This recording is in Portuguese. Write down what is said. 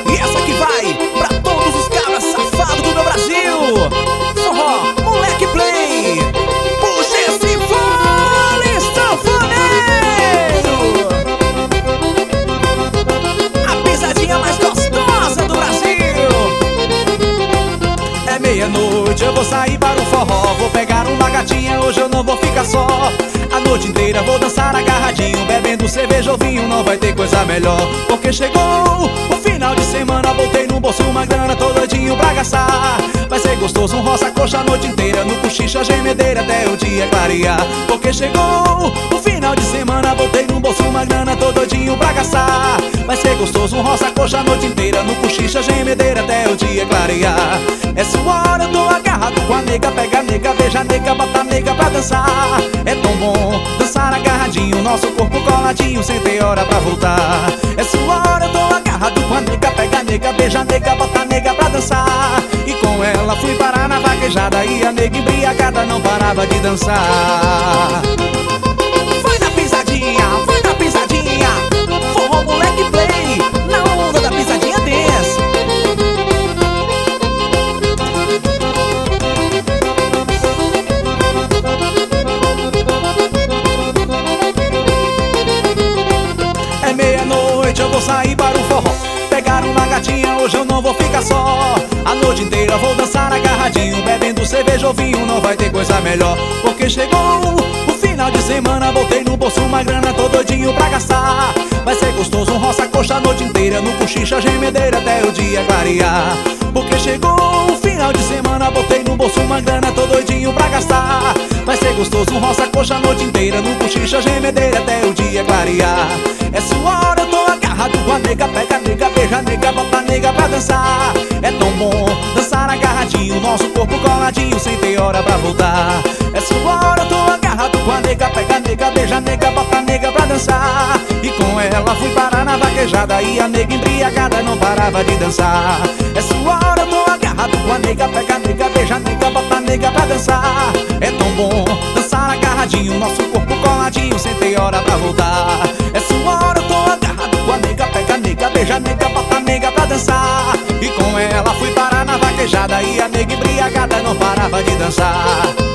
E essa aqui vai pra todos os cabras safados do meu Brasil. Forró, moleque play. Puxa esse fone sanfoneiro. A pisadinha mais gostosa do Brasil. É meia-noite, eu vou sair para o forró. Vou pegar uma gatinha, hoje eu não vou ficar só. A noite inteira vou dançar agarradinho, bebendo cerveja ou vinho, não vai ter coisa melhor. Porque chegou o final de semana, botei no bolso uma grana, tô doidinho pra gastar. Vai ser gostoso, um roça coxa a noite inteira, no cochicho a gemedeira até o dia clarear. Porque chegou o final de semana, botei no bolso uma grana, tô doidinho pra gastar. Vai ser gostoso, um roça coxa a noite inteira, no cochicho a gemedeira até o dia clarear. Essa hora eu tô agarrado com a nega, pega a nega, beija a nega, bota a nega pra dançar. É tão bom dançar agarradinho, nosso corpo coladinho, sem ter hora pra voltar. Essa hora eu tô agarrado com a nega, pega a nega, beija a nega, bota a nega pra dançar. E com ela fui parar na vaquejada, e a nega embriagada não parava de dançar. Foi na pisadinha, foi na pisadinha. Forró, moleque play, na onda da pisadinha dance. É meia-noite, eu vou sair para o forró, pegar uma gatinha, hoje eu não vou ficar só. A noite inteira vou dançar agarradinho, bebendo cerveja ou vinho, não vai ter coisa melhor. Porque chegou o final de semana, botei no bolso uma grana, tô doidinho pra gastar. Vai ser gostoso, um roça coxa a noite inteira, no cochicho a gemedeira até o dia clarear. Porque chegou o final de semana, botei no bolso uma grana, tô doidinho pra gastar. Vai ser gostoso, um roça coxa a noite inteira, no cochicho a gemedeira até o dia clarear. Essa hora eu tô agarrado com a nega, pega a nega, beija a nega, bota a nega pra dançar. É tão bom dançar agarradinho, nosso corpo coladinho, sem ter hora pra voltar. Essa hora eu tô agarrado com a nega, pega a nega, beija a nega, bota a nega pra dançar. E com ela fui parar na vaquejada, e a nega embriagada não parava de dançar. Essa hora eu tô agarrado com a nega, pega a nega, beija a nega, bota a nega pra dançar. É tão bom dançar agarradinho, nosso corpo coladinho, sem ter hora pra voltar. Essa hora eu tô agarrado com a nega, pega a nega, beija a nega, bota a nega pra dançar. E com ela fui parar na vaquejada, e a nega embriagada não parava de dançar.